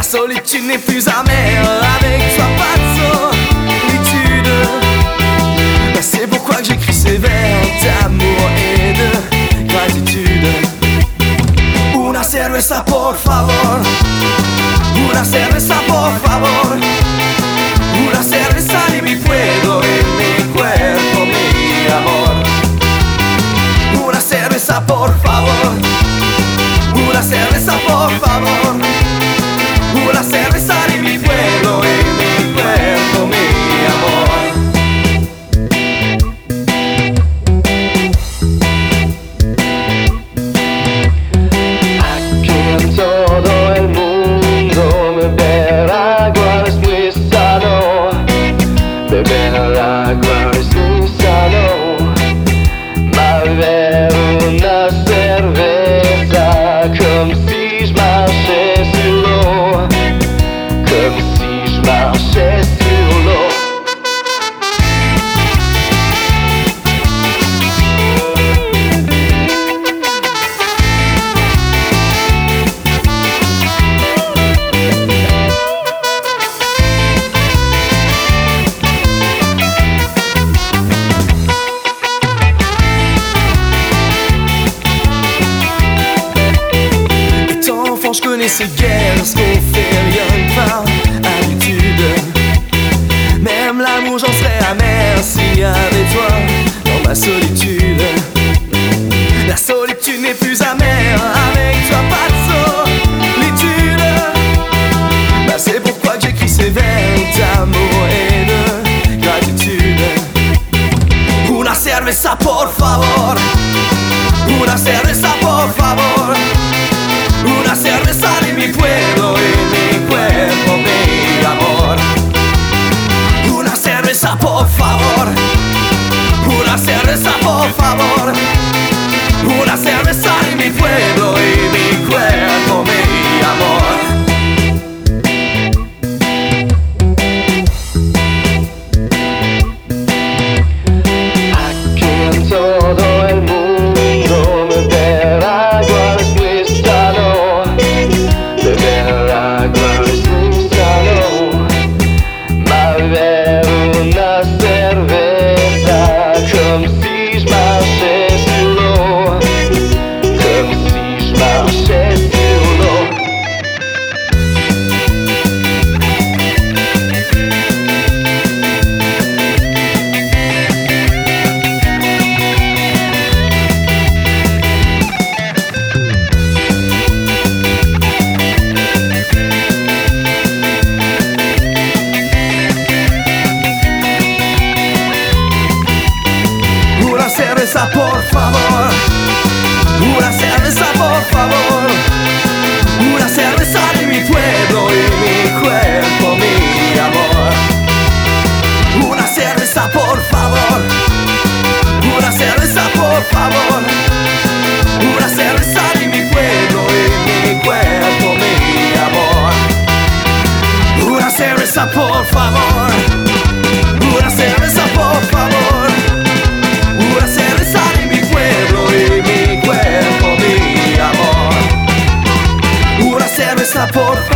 solitude n'est plus amère, avec toi pas de solitude. C'est pourquoi que j'écris ces vers d'amour et de gratitude. Una cerveza por favor, una cerveza por favor, una cerveza y mi fuego en mi cuerpo, mi amor. Una cerveza por favor, una cerveza por favor, una cerveza y mi fuego en mi cuerpo, mi amor. Aquí en todo el mundo beber agua es muy sano, beber agua es muy sano, beber una cerveza comme si je marchais sur l'eau, comme si je marchais sur l'eau. Je connais ces guerres, ce qu'on fait rien que par habitude. Même l'amour j'en serais amer s'il y avait toi dans ma solitude. La solitude n'est plus amère, avec toi pas de solitude. C'est pourquoi que j'écris ces vers d'amour et de gratitude. Una cerveza por favor, una cerveza por favor, una cerveza de mi pueblo y mi cuerpo, mi amor. Una cerveza por favor, una cerveza por favor, una cerveza de mi pueblo y mi cuerpo, mi amor. Aquí en todo el mundo beber agua es muy sano, beber agua es muy sano, beber una cerveza comme si je marchais sur l'eau, comme si je marchais sur l'eau. Una cerveza por favor, una cerveza por favor, una cerveza de mi pueblo y mi cuerpo, mi amor. Una cerveza por favor, una cerveza por favor, una cerveza de mi pueblo y mi cuerpo, mi amor. Una cerveza por favor, una cerveza por favor, una cerveza de mi pueblo y mi cuerpo, mi amor. Una cerveza por favor.